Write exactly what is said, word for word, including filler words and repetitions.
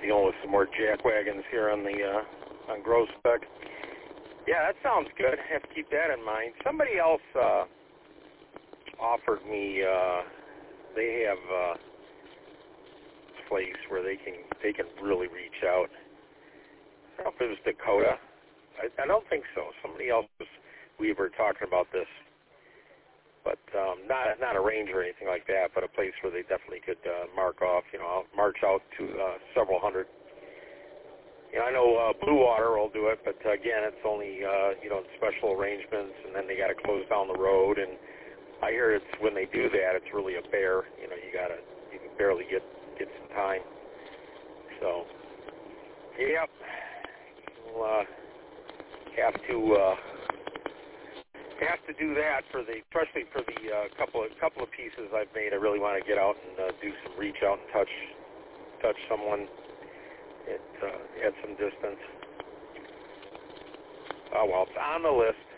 dealing with some more jack wagons here on the uh, on Grospec. Yeah, that sounds good. I have to keep that in mind. Somebody else uh, offered me. Uh, they have uh, a place where they can they can really reach out. I don't know if it was Dakota. I, I don't think so. Somebody else was. We were talking about this. But um, not not a range or anything like that, but a place where they definitely could uh, mark off, you know, march out to uh, several hundred. You know, I know uh, Blue Water will do it, but uh, again, it's only, uh, you know, special arrangements, and then they got to close down the road. And I hear it's when they do that, it's really a bear. You know, you got to, you can barely get, get some time. So, yep, we'll uh, have to... Uh, have to do that for the, especially for the uh, couple of couple of pieces I've made. I really want to get out and uh, do some reach out and touch touch someone at uh, at some distance. Oh well, it's on the list.